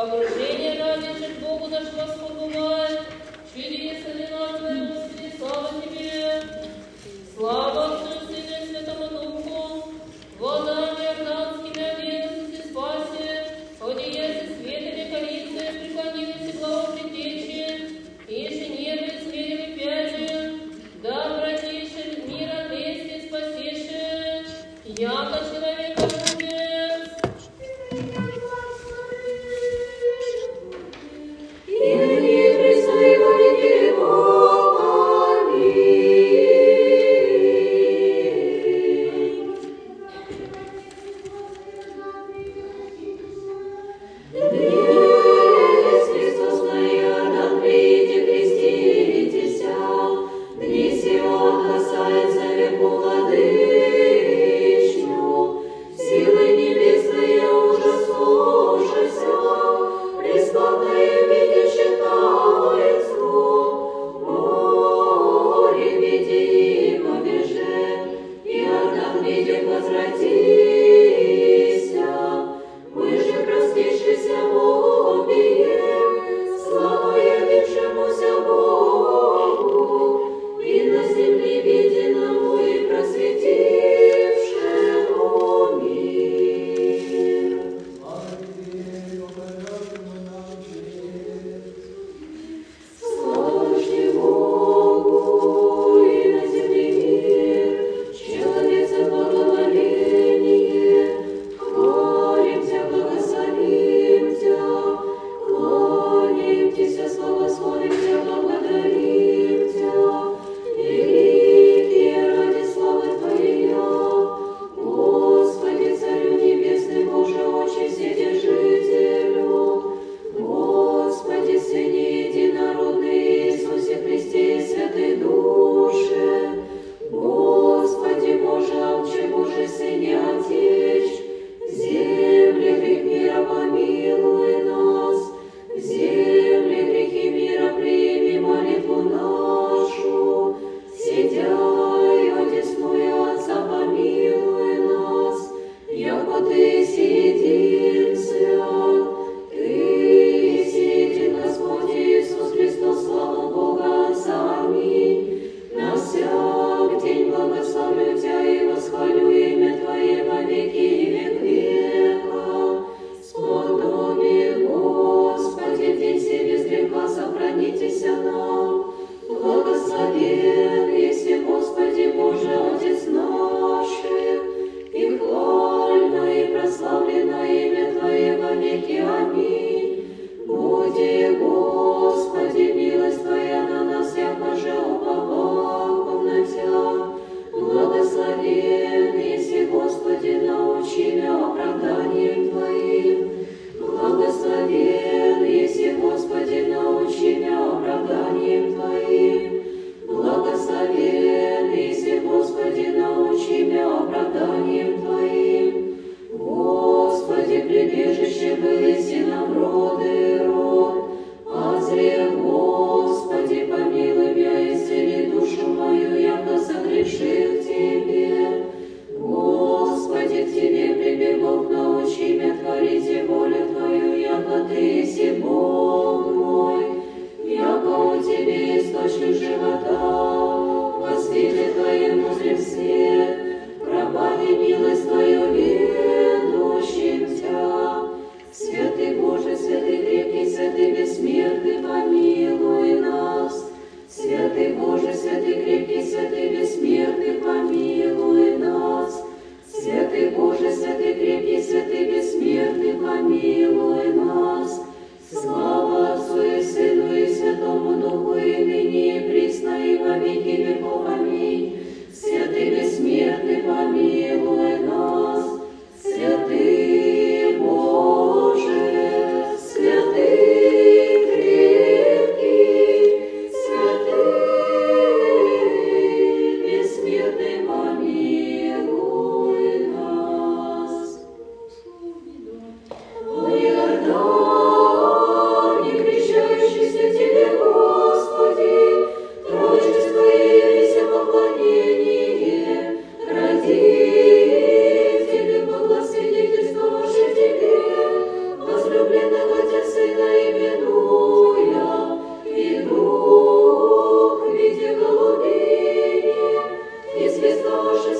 Погружение ради же к Богу наш Господь бывает, чудеса дела Твои, Господи, слава Тебе. Слава Отцу, Сыну и Святому Духу, водами иорданскими оденутся спаси, одеясь светами корицы, преклонились главу предтечи, и же небо смирили пяти, да обратишь мир от лести спасишь, яко человека любец. И Христа и во веки веков. Аминь. Господи,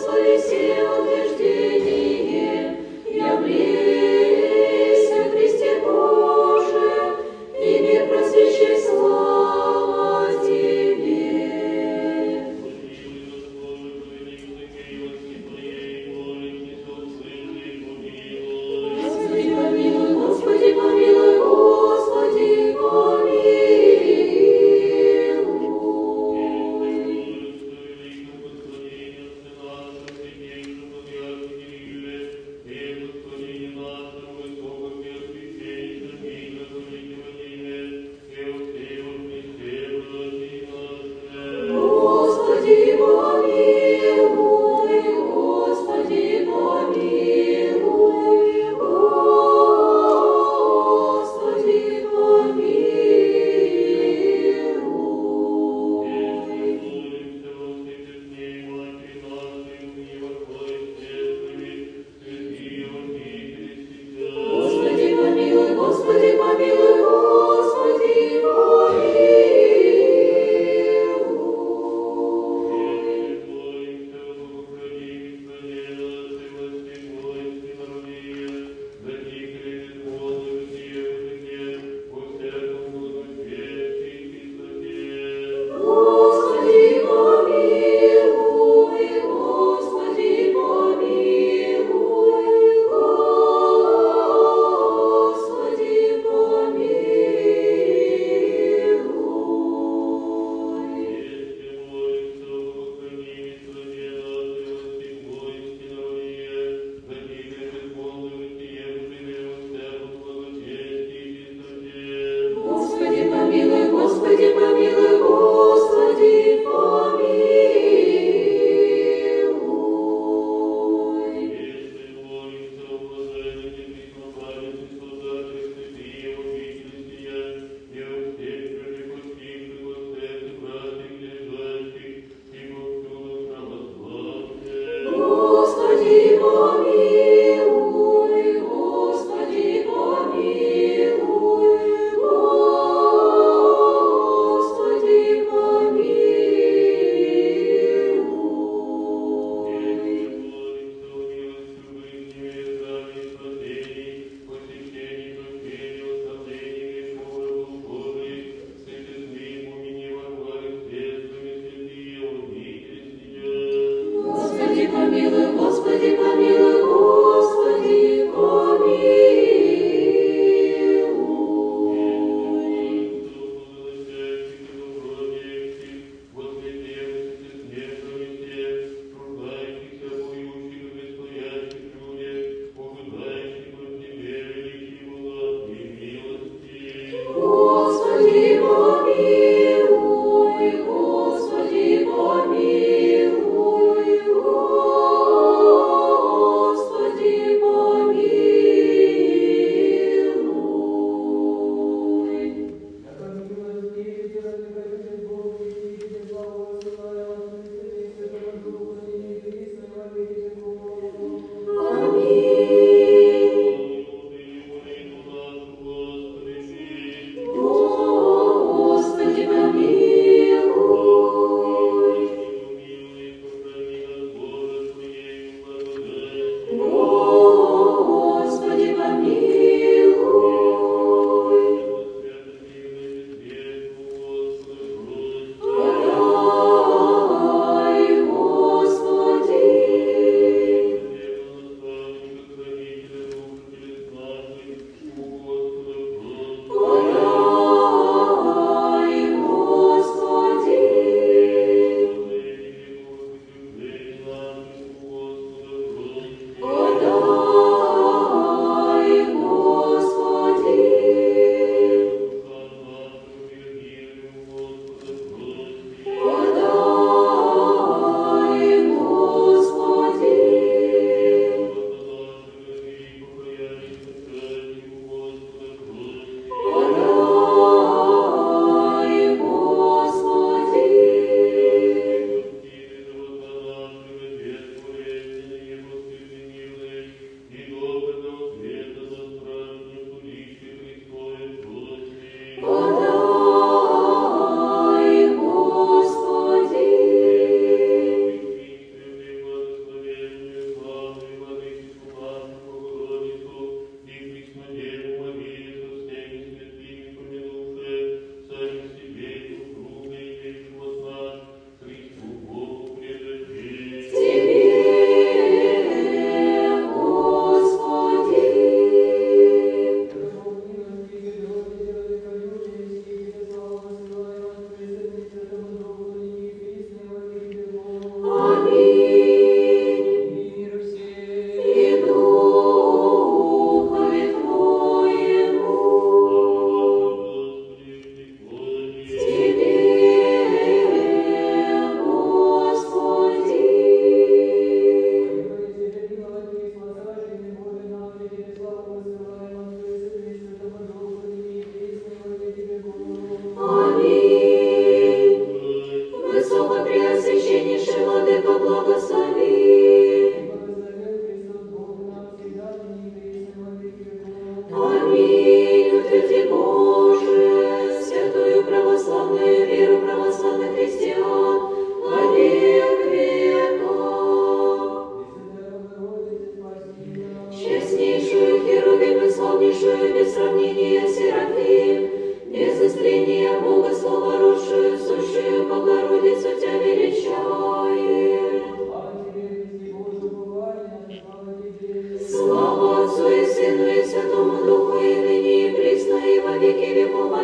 благослови все утверждение, явлися, Христе Боже, и мир просвещай, слава Тебе. Господи, помилуй, Господи, помилуй, Господи, помилуй.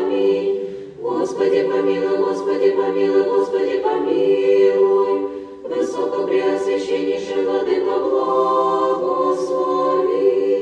Аминь. Господи помилуй, Господи помилуй, Господи помилуй. Высокопреосвященнейший Владыка, благослови.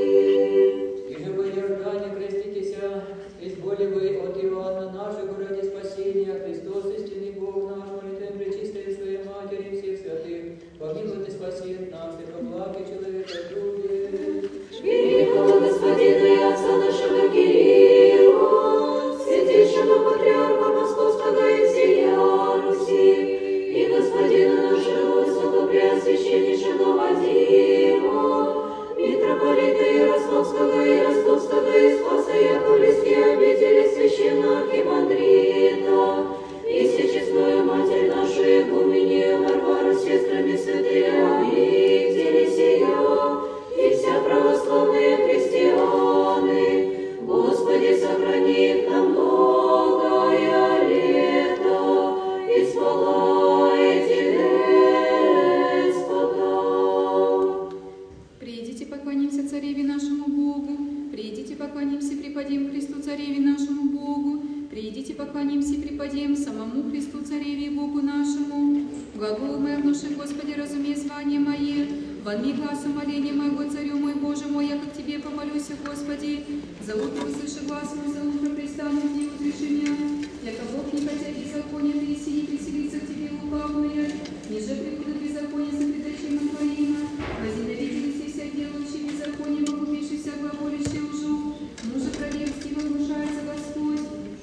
И же вы, Иордане, креститеся, изболи вы от Иоанна нашего ради спасения, Христос, истинный Бог наш, молитвен пречистой своей Матери всех святых, помилует и спасет нас, и поблаки человека любит. Великого Господина и Отца нашего Кирилла, святейшего Патриарха Московского и всея Руси, и Господина нашего Высокопреосвященнейшего Вадима, митрополита Ярославского и Ростовского и Спаса Яковлевские обители священного архимандрита, и всечестную Матерь нашу Игуменью Варвару с сестрами святые обители сия, и вся православные христианы, Господи, сохрани их на многое лето, и сполайте Господа. Придите, поклонимся Цареве нашему Богу, придите, поклонимся, преподем Христу Цареве нашему Богу, придите, поклонимся, преподем самому Христу Цареве и Богу нашему. Глаголы мои внуши, Господи, разумей звание мое, вонми глазом моления моего, Царю мой, Боже мой, я как Тебе помолюсь, Господи. За утро услыши глаз мой, за утро пристану, где услыши меня. Яко Бог не хотя беззакония, ты и сии приселится к Тебе лукавые, ниже прибудут беззакония за предачима Твоима. Возненавиделись и вся делающие беззаконие, погубившийся глаголище лжу. Мужа королевский возвышается Господь.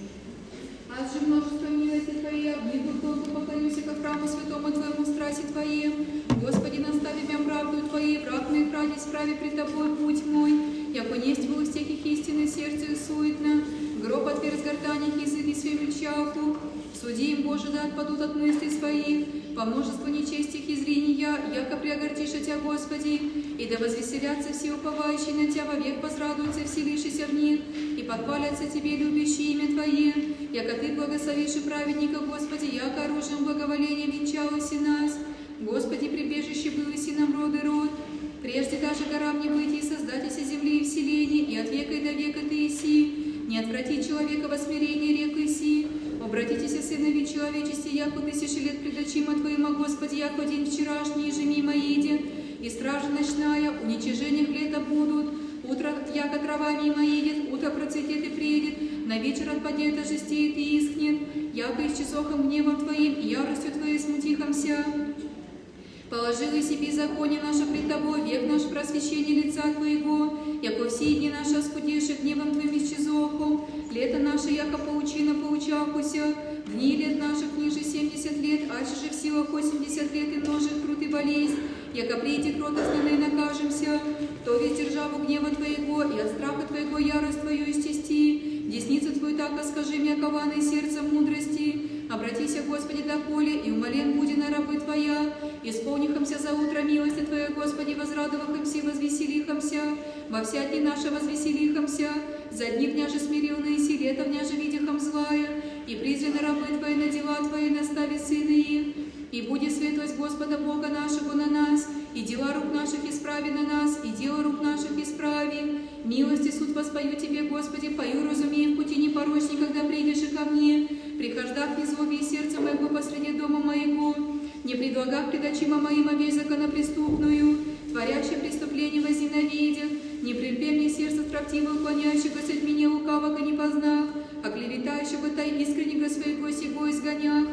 Ад же множество милости Твоей, обниду толку поклонюсь ко храму святому Твоему страсти Твоим. Господи, настави меня правду Твоей, враг моих ради справи пред Тобой путь мой. Яко несть был всех их истины сердце суетно, гроб отверз гортаних языки своим мельчаху. Суди им, Боже, да отпадут от мыслей своих, по множеству нечестих изрения, яко приогордишь Тебя, Господи, и да возвеселятся все уповающие на Тебя, вовек возрадуются, вселившиеся в них, и похвалятся Тебе, любящие имя Твое, яко Ты благословишь и праведника, Господи, яко оружием благоволения венчалось и нас. Господи, прибежище было и нам род и род, прежде даже горам не быть, и создатися земли и вселения, и от века и до века Ты иси, не отврати человека во смирение рек иси. Обратитесь, сынови человечести, яко тысячи лет пред очима Твоима, Господи, яко день вчерашний, же мимо иде, и стража ночная, уничижениях лета будут. Утро, яко трава мимо идет, утро процветет и приедет, на вечер отпадет, ожестеет и искнет, яко исчезохом гневом Твоим, и яростью Твоей смутихомся. Положил и себе законе наше пред Тобой, век наш просвещение лица Твоего, яко все дни наши оскудевши гневом Твоим исчезохом, лето наше, яко паучина поучахуся, дни лет наших ниже 70 лет, аче же в силах 80 лет и множит труд и болезнь, яко прийти кротостно и накажемся, то весь державу гнева Твоего и от страха Твоего ярость Твою истести, десницу Твою так скажи мне, кованы сердцем мудрости. Обратися, Господи, доколе, и умолен буди на рабы Твоя, исполнихомся за утро милости Твоя, Господи, возрадовахомся и возвеселихомся, во вся дни наши возвеселихомся, за дни княже смиренные си, лето княже видихом злая, и призваны рабы Твои на дела Твои, настави сыны их, и будет светлость Господа Бога нашего на нас, и дела рук наших исправи на нас, и дело рук наших исправи. Милости суд воспою Тебе, Господи, пою, разумею, в пути непорочный, когда придешь и ко мне, прихождах не злобе и сердце моего посреди дома моего, не предлагах пред очима моим вещь законопреступную, творящее преступление возненавидях, не припе мне сердце строптиво уклоняющего от меня лукавого не познах, а клеветающего тай искреннего своего сего изгонях.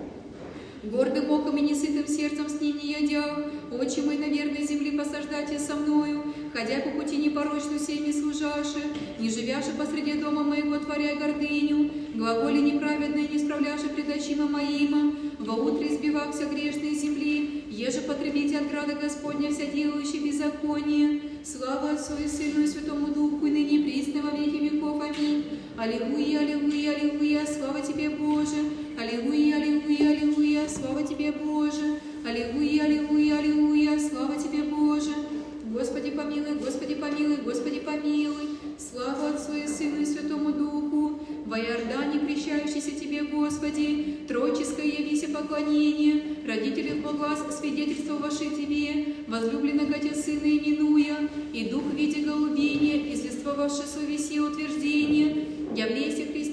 Гордым оком и несытым сердцем с ним не ядях, очи мои на верной земле посаждайте со мною, ходя по пути непорочную сей не служаши, не живяши посреди дома моего, творя гордыню, глаголи неправедные, не справляши пред очима моима, во утре избивахся грешной земли, еже потребите от града Господня вся делающие беззаконие. Слава Отцу и Сыну и Святому Духу, и ныне присно во веки веков. Аминь. Аллилуйя, аллилуйя, аллилуйя, слава Тебе, Боже. Аллилуйя, аллилуйя, аллилуйя, слава Тебе, Боже. Аллилуйя, аллилуйя, аллилуйя, слава Тебе, Боже. Господи помилуй, Господи помилуй, Господи помилуй. Слава Отцу и Сыну и Святому Духу. Во Иордане, прещающийся Тебе, Господи, тройческое явися поклонение, родителей в глаз свидетельствовавши Тебе, возлюбленного Тебя Сына именуя, и Дух в виде голубения, извествовавши совести утверждение, явлейся Христе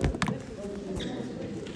Господи.